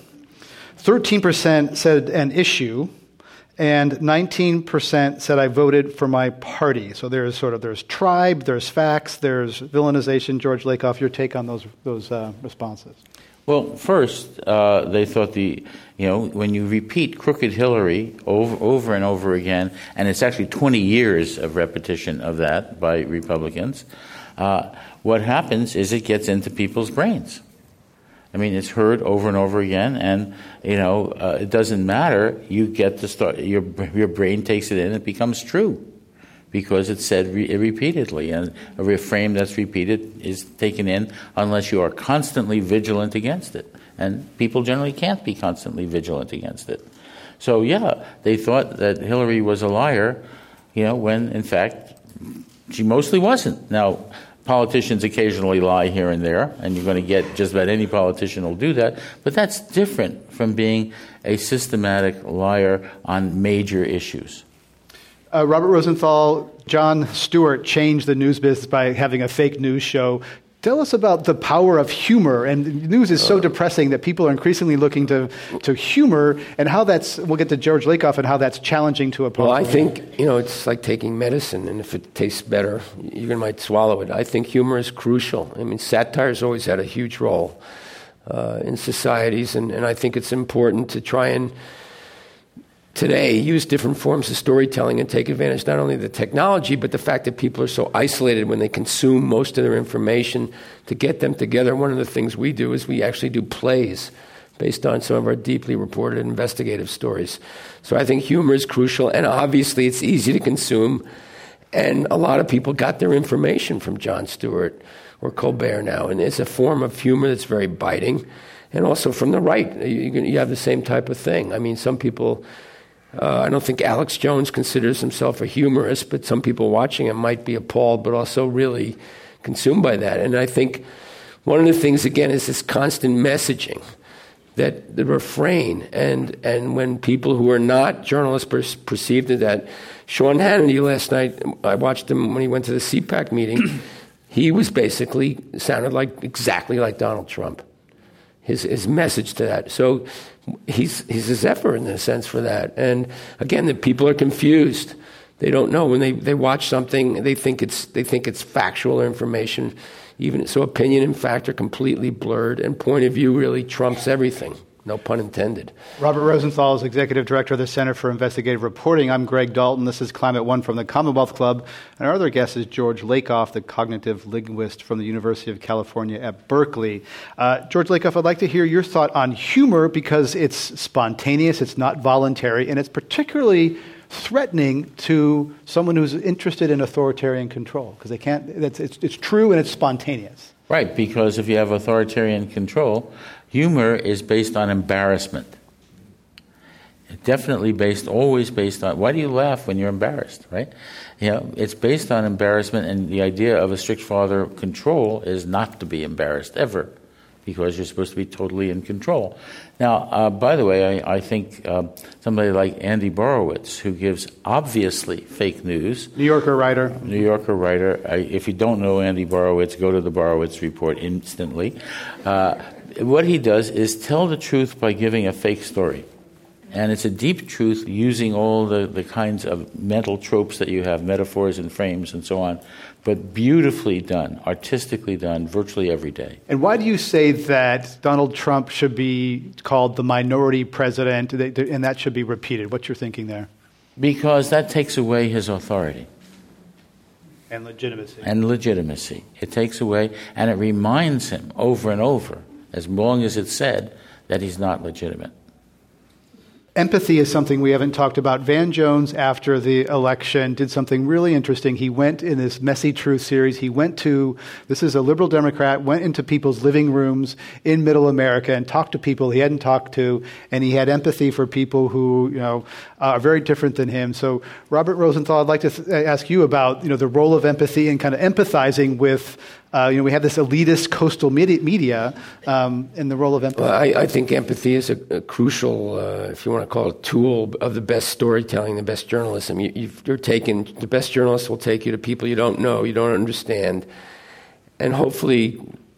13% said an issue. And 19% said I voted for my party. So there's tribe, there's facts, there's villainization. George Lakoff, your take on those responses? Well, first, they thought when you repeat crooked Hillary over and over again, and it's actually 20 years of repetition of that by Republicans, what happens is it gets into people's brains. I mean, it's heard over and over again, and it doesn't matter. You get to start. Your brain takes it in; it becomes true because it's said repeatedly, and a refrain that's repeated is taken in unless you are constantly vigilant against it. And people generally can't be constantly vigilant against it. So, yeah, they thought that Hillary was a liar, when in fact she mostly wasn't. Now, politicians occasionally lie here and there, and you're going to get just about any politician will do that, but that's different from being a systematic liar on major issues. Robert Rosenthal, Jon Stewart changed the news business by having a fake news show. Tell us about the power of humor. And news is so depressing that people are increasingly looking to humor, and how we'll get to George Lakoff and how that's challenging to oppose. Well, I think, it's like taking medicine, and if it tastes better, you might swallow it. I think humor is crucial. I mean, satire's always had a huge role in societies, and I think it's important to try and today use different forms of storytelling and take advantage not only of the technology, but the fact that people are so isolated when they consume most of their information, to get them together. One of the things we do is we actually do plays based on some of our deeply reported investigative stories. So I think humor is crucial, and obviously it's easy to consume, and a lot of people got their information from Jon Stewart or Colbert now, and it's a form of humor that's very biting, and also from the right. You have the same type of thing. I mean, some people... I don't think Alex Jones considers himself a humorist, but some people watching him might be appalled, but also really consumed by that. And I think one of the things, again, is this constant messaging, that the refrain, and when people who are not journalists perceive that. Sean Hannity last night, I watched him when he went to the CPAC meeting. He was basically sounded exactly like Donald Trump. His message to that. So he's a zephyr in a sense for that. And again, the people are confused. They don't know when they watch something. They think it's factual information. Even so, opinion and fact are completely blurred, and point of view really trumps everything. No pun intended. Robert Rosenthal is Executive Director of the Center for Investigative Reporting. I'm Greg Dalton. This is Climate One from the Commonwealth Club. And our other guest is George Lakoff, the cognitive linguist from the University of California at Berkeley. George Lakoff, I'd like to hear your thought on humor, because it's spontaneous, it's not voluntary, and it's particularly threatening to someone who's interested in authoritarian control, because it's true and it's spontaneous. Right, because if you have authoritarian control, humor is based on embarrassment. Definitely always based on, why do you laugh when you're embarrassed, right? It's based on embarrassment, and the idea of a strict father control is not to be embarrassed ever, because you're supposed to be totally in control. Now, by the way, I think somebody like Andy Borowitz, who gives obviously fake news. New Yorker writer. If you don't know Andy Borowitz, go to the Borowitz Report instantly. What he does is tell the truth by giving a fake story. And it's a deep truth using all the kinds of mental tropes that you have, metaphors and frames and so on, but beautifully done, artistically done, virtually every day. And why do you say that Donald Trump should be called the minority president, and that should be repeated? What's your thinking there? Because that takes away his authority. And legitimacy. It takes away, and it reminds him over and over, as long as it's said, that he's not legitimate. Empathy is something we haven't talked about. Van Jones, after the election, did something really interesting. He went in this Messy Truth series. This is a liberal Democrat, went into people's living rooms in Middle America and talked to people he hadn't talked to, and he had empathy for people who, are very different than him. So, Robert Rosenthal, I'd like to ask you about, the role of empathy and kind of empathizing with, we have this elitist coastal media and the role of empathy. Well, I think empathy is a crucial, if you want to call it, tool of the best storytelling, the best journalism. The best journalists will take you to people you don't know, you don't understand, and hopefully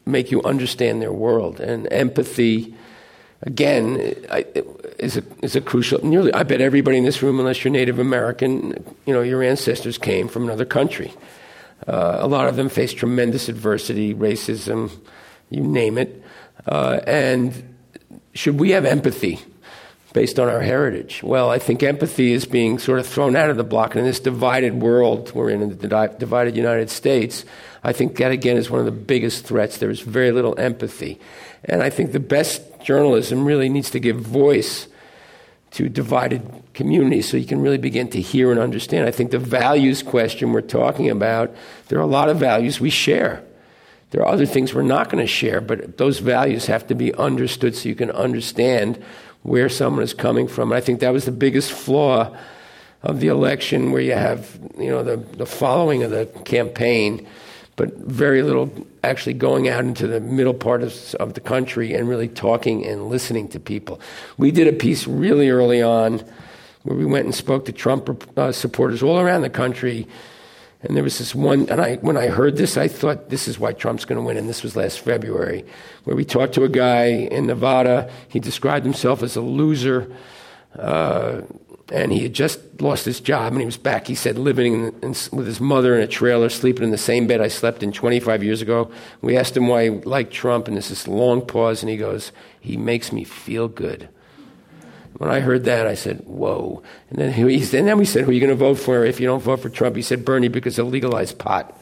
make you understand their world. And empathy, again, is a crucial. I bet everybody in this room, unless you're Native American, your ancestors came from another country. A lot of them faced tremendous adversity, racism, you name it. And should we have empathy based on our heritage? Well, I think empathy is being sort of thrown out of the block. And in this divided world we're in the divided United States, I think that, again, is one of the biggest threats. There is very little empathy. And I think the best journalism really needs to give voice to divided communities so you can really begin to hear and understand. I think the values question we're talking about, there are a lot of values we share. There are other things we're not going to share, but those values have to be understood so you can understand where someone is coming from. And I think that was the biggest flaw of the election, where you have the following of the campaign, but very little actually going out into the middle part of the country and really talking and listening to people. We did a piece really early on where we went and spoke to Trump supporters all around the country. And there was this one, and when I heard this, I thought, this is why Trump's going to win, and this was last February, where we talked to a guy in Nevada. He described himself as a loser, and he had just lost his job, and he was back, he said, living with his mother in a trailer, sleeping in the same bed I slept in 25 years ago. We asked him why he liked Trump, and there's this long pause, and he goes, "He makes me feel good." When I heard that, I said, whoa. And then we said, who are you going to vote for if you don't vote for Trump? He said, Bernie, because he'll legalize pot.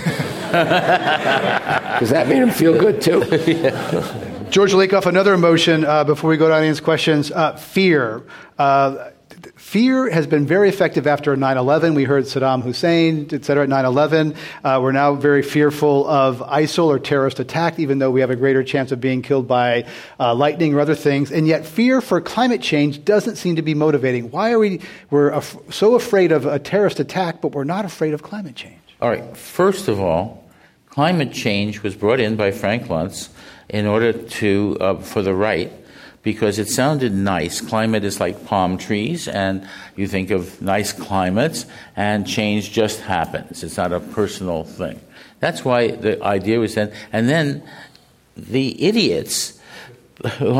Because that made him feel good, too. Yeah. George Lakoff, another emotion before we go to audience questions. Fear. Fear has been very effective after 9/11. We heard Saddam Hussein, et cetera, at 9/11. We're now very fearful of ISIL or terrorist attack, even though we have a greater chance of being killed by lightning or other things. And yet fear for climate change doesn't seem to be motivating. Why are we're so afraid of a terrorist attack, but we're not afraid of climate change? All right. First of all, climate change was brought in by Frank Luntz in order to, for the right, because it sounded nice. Climate is like palm trees, and you think of nice climates, and change just happens. It's not a personal thing. That's why the idea was then. And then the idiots who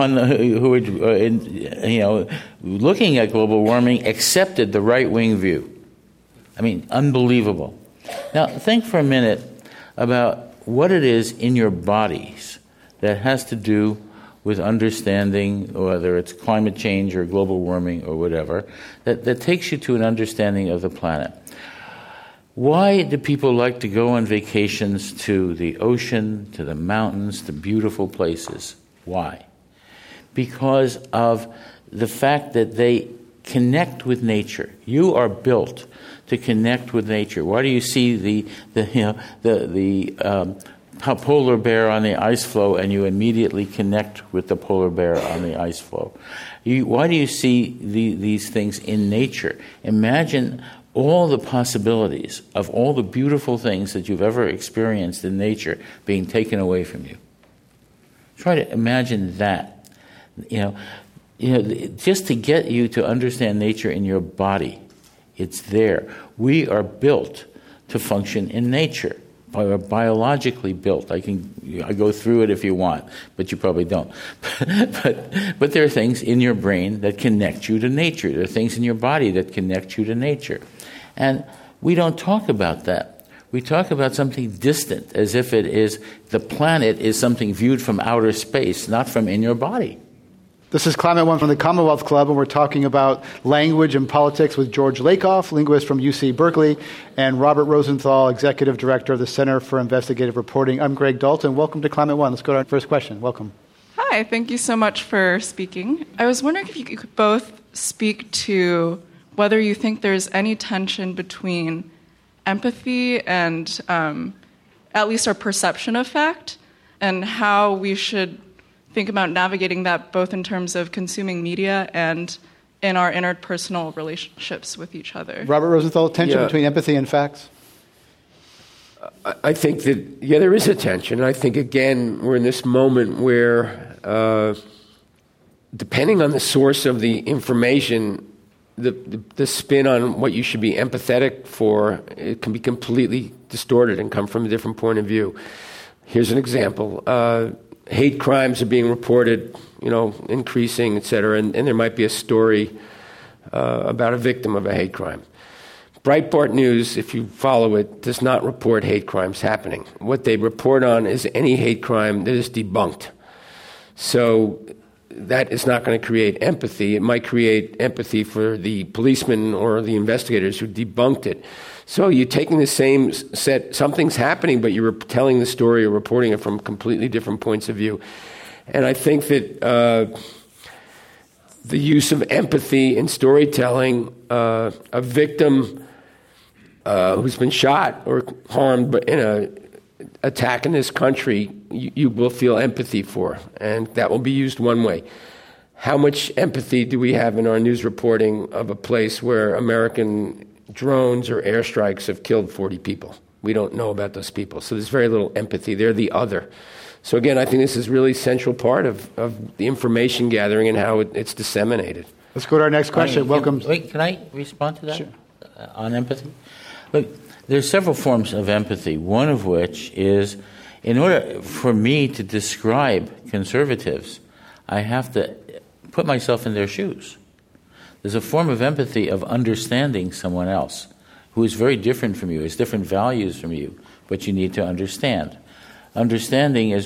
were looking at global warming accepted the right-wing view. I mean, unbelievable. Now, think for a minute about what it is in your bodies that has to do with understanding, whether it's climate change or global warming or whatever, that takes you to an understanding of the planet. Why do people like to go on vacations to the ocean, to the mountains, to beautiful places? Why? Because of the fact that they connect with nature. You are built to connect with nature. Why do you see the polar bear on the ice floe and you immediately connect with the polar bear on the ice floe? Why do you see these things in nature? Imagine all the possibilities of all the beautiful things that you've ever experienced in nature being taken away from you. Try to imagine that. Just to get you to understand nature in your body. It's there. We are built to function in nature. Are biologically built. I go through it if you want, but you probably don't. But there are things in your brain that connect you to nature. There are things in your body that connect you to nature. And we don't talk about that. We talk about something distant, as if it is the planet is something viewed from outer space, not from in your body. This is Climate One from the Commonwealth Club, and we're talking about language and politics with George Lakoff, linguist from UC Berkeley, and Robert Rosenthal, executive director of the Center for Investigative Reporting. I'm Greg Dalton. Welcome to Climate One. Let's go to our first question. Welcome. Hi, thank you so much for speaking. I was wondering if you could both speak to whether you think there's any tension between empathy and at least our perception of fact, and how we should think about navigating that both in terms of consuming media and in our interpersonal relationships with each other. Robert Rosenthal, tension between empathy and facts? I think that, there is a tension. I think, again, we're in this moment where, depending on the source of the information, the spin on what you should be empathetic for, it can be completely distorted and come from a different point of view. Here's an example. Hate crimes are being reported, increasing, et cetera, and there might be a story about a victim of a hate crime. Breitbart News, if you follow it, does not report hate crimes happening. What they report on is any hate crime that is debunked. So that is not going to create empathy. It might create empathy for the policemen or the investigators who debunked it. So you're taking the same set, something's happening, but you're telling the story or reporting it from completely different points of view. And I think that the use of empathy in storytelling, a victim who's been shot or harmed in an attack in this country, you will feel empathy for, and that will be used one way. How much empathy do we have in our news reporting of a place where American drones or airstrikes have killed 40 people? We don't know about those people, so there's very little empathy. They're the other. So again, I think this is really central part of the information gathering and how it's disseminated. Let's go to our next question. Welcome. Can I respond to that? Sure. On empathy? Look, there's several forms of empathy, one of which is, in order for me to describe conservatives, I have to put myself in their shoes. There's a form of empathy of understanding someone else who is very different from you, has different values from you, but you need to understand. Understanding is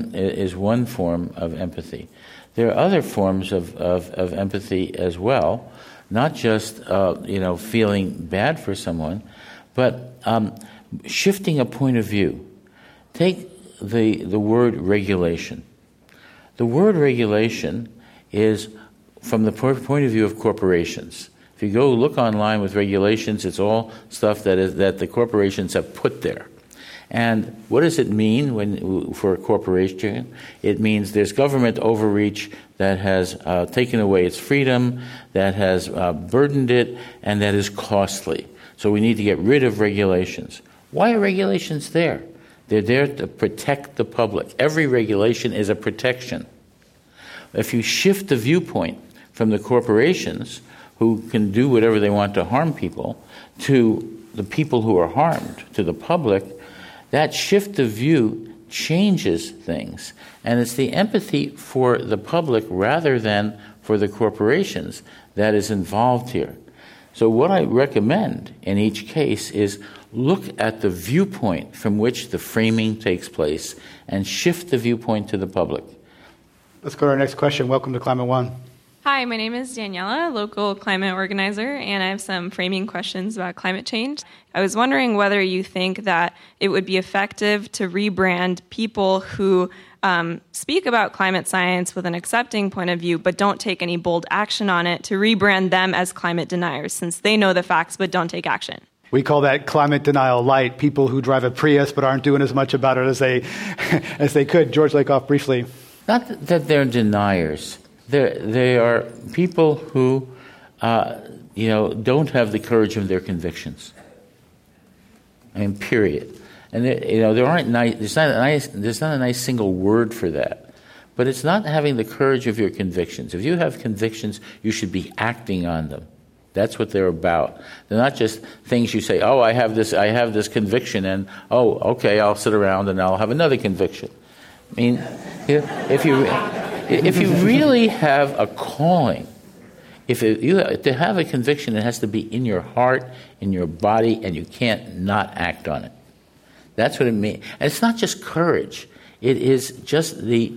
one form of empathy. There are other forms of empathy as well, not just feeling bad for someone, but shifting a point of view. Take the word regulation. The word regulation is from the point of view of corporations. If you go look online with regulations, it's all stuff that the corporations have put there. And what does it mean for a corporation? It means there's government overreach that has taken away its freedom, that has burdened it, and that is costly. So we need to get rid of regulations. Why are regulations there? They're there to protect the public. Every regulation is a protection. If you shift the viewpoint from the corporations, who can do whatever they want to harm people, to the people who are harmed, to the public, that shift of view changes things. And it's the empathy for the public rather than for the corporations that is involved here. So what I recommend in each case is look at the viewpoint from which the framing takes place and shift the viewpoint to the public. Let's go to our next question. Welcome to Climate One. Hi, my name is Daniela, local climate organizer, and I have some framing questions about climate change. I was wondering whether you think that it would be effective to rebrand people who speak about climate science with an accepting point of view but don't take any bold action on it, to rebrand them as climate deniers since they know the facts but don't take action. We call that climate denial light, people who drive a Prius but aren't doing as much about it as they could. George Lakoff, briefly. Not that they're deniers. They are people who, don't have the courage of their convictions. I mean, period. And there aren't nice. There's not a nice single word for that. But it's not having the courage of your convictions. If you have convictions, you should be acting on them. That's what they're about. They're not just things you say. Oh, I have this conviction, and okay, I'll sit around and I'll have another conviction. I mean, if you really have a calling, to have a conviction, it has to be in your heart, in your body, and you can't not act on it. That's what it means. And it's not just courage. It is just the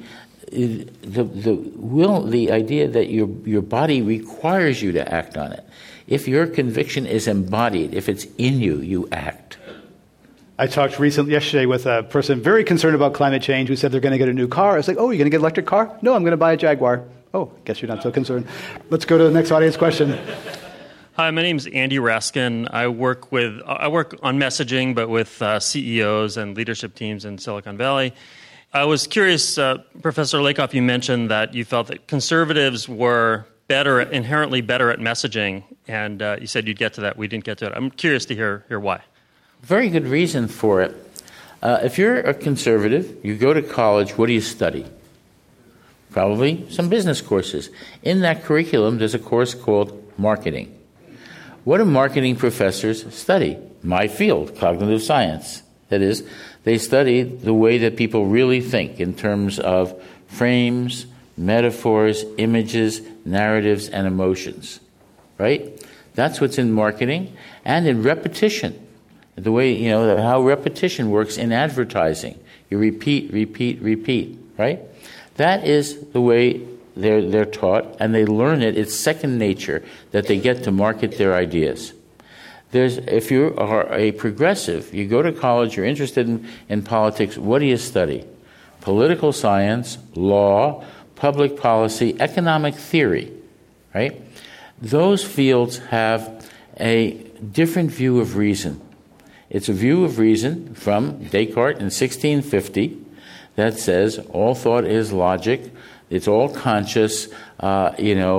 will, the idea that your body requires you to act on it. If your conviction is embodied, if it's in you, you act. I talked yesterday with a person very concerned about climate change who said they're going to get a new car. I was like, oh, you're going to get an electric car? No, I'm going to buy a Jaguar. Oh, guess you're not so concerned. Let's go to the next audience question. Hi, my name is Andy Raskin. I work on messaging, but with CEOs and leadership teams in Silicon Valley. I was curious, Professor Lakoff, you mentioned that you felt that conservatives were inherently better at messaging, and you said you'd get to that. We didn't get to it. I'm curious to hear why. Very good reason for it. If you're a conservative, you go to college, what do you study? Probably some business courses. In that curriculum, there's a course called marketing. What do marketing professors study? My field, cognitive science. That is, They study the way that people really think in terms of frames, metaphors, images, narratives, and emotions, right? That's what's in marketing and in repetition. The way, how repetition works in advertising. You repeat, right? That is the way they're taught, and they learn it. It's second nature that they get to market their ideas. If you are a progressive, you go to college, you're interested in politics, what do you study? Political science, law, public policy, economic theory, right? Those fields have a different view of reason. It's a view of reason from Descartes in 1650 that says all thought is logic, it's all conscious, and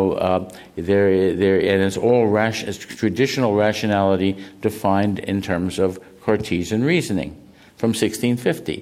it's all traditional rationality defined in terms of Cartesian reasoning from 1650.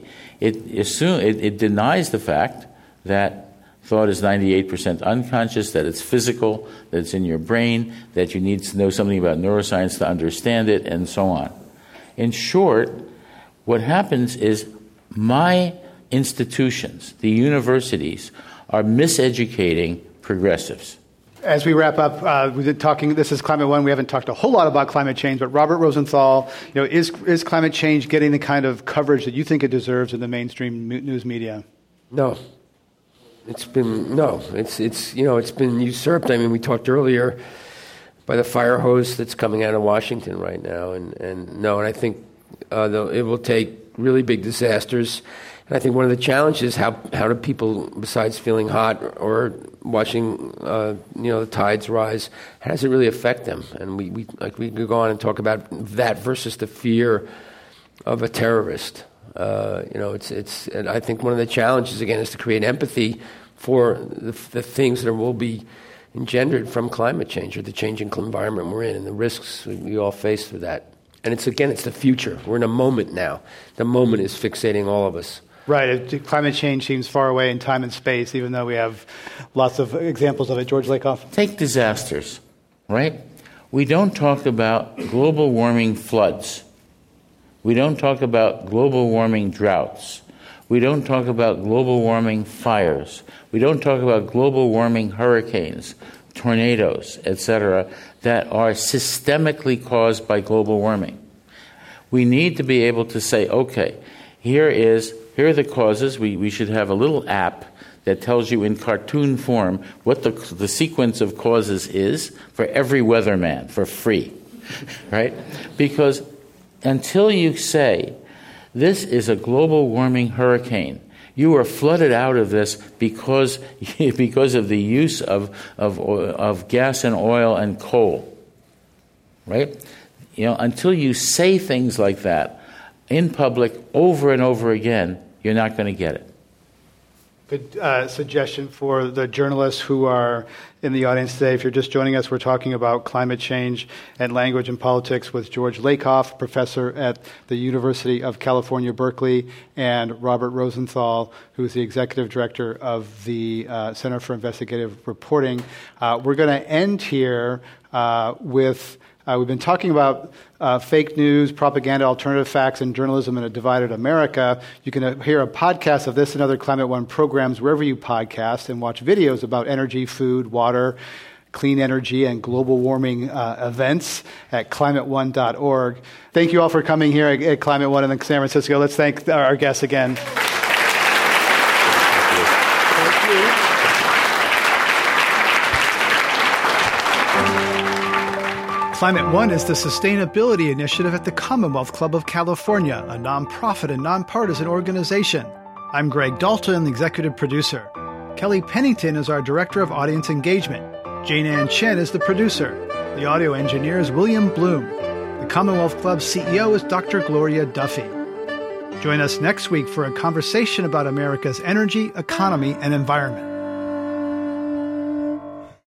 It denies the fact that thought is 98% unconscious, that it's physical, that it's in your brain, that you need to know something about neuroscience to understand it, and so on. In short, what happens is my institutions, the universities, are miseducating progressives. As we wrap up, we've been talking, this is Climate One. We haven't talked a whole lot about climate change, but Robert Rosenthal, is climate change getting the kind of coverage that you think it deserves in the mainstream news media? No. It's been usurped. I mean, we talked earlier by the fire hose that's coming out of Washington right now, and I think it will take really big disasters. And I think one of the challenges is how do people, besides feeling hot or watching the tides rise, how does it really affect them? And we could go on and talk about that versus the fear of a terrorist. And I think one of the challenges, again, is to create empathy for the things that will be engendered from climate change or the changing environment we're in and the risks we all face with that. And it's the future. We're in a moment now. The moment is fixating all of us. Right. Climate change seems far away in time and space, even though we have lots of examples of it. George Lakoff. Take disasters, right? We don't talk about global warming floods. We don't talk about global warming droughts. We don't talk about global warming fires. We don't talk about global warming hurricanes, tornadoes, etc., that are systemically caused by global warming. We need to be able to say, okay, here are the causes. We should have a little app that tells you in cartoon form what the sequence of causes is for every weatherman for free, right? Because until you say, this is a global warming hurricane, you are flooded out of this because of the use of gas and oil and coal, right? Until you say things like that in public over and over again, you're not going to get it. Good suggestion for the journalists who are in the audience today. If you're just joining us, we're talking about climate change and language and politics with George Lakoff, professor at the University of California, Berkeley, and Robert Rosenthal, who is the executive director of the Center for Investigative Reporting. We're going to end here with... we've been talking about fake news, propaganda, alternative facts, and journalism in a divided America. You can hear a podcast of this and other Climate One programs wherever you podcast and watch videos about energy, food, water, clean energy, and global warming events at climateone.org. Thank you all for coming here at Climate One in San Francisco. Let's thank our guests again. Thank you. Climate One is the sustainability initiative at the Commonwealth Club of California, a nonprofit and nonpartisan organization. I'm Greg Dalton, the executive producer. Kelly Pennington is our director of audience engagement. Jane Ann Chen is the producer. The audio engineer is William Bloom. The Commonwealth Club's CEO is Dr. Gloria Duffy. Join us next week for a conversation about America's energy, economy, and environment.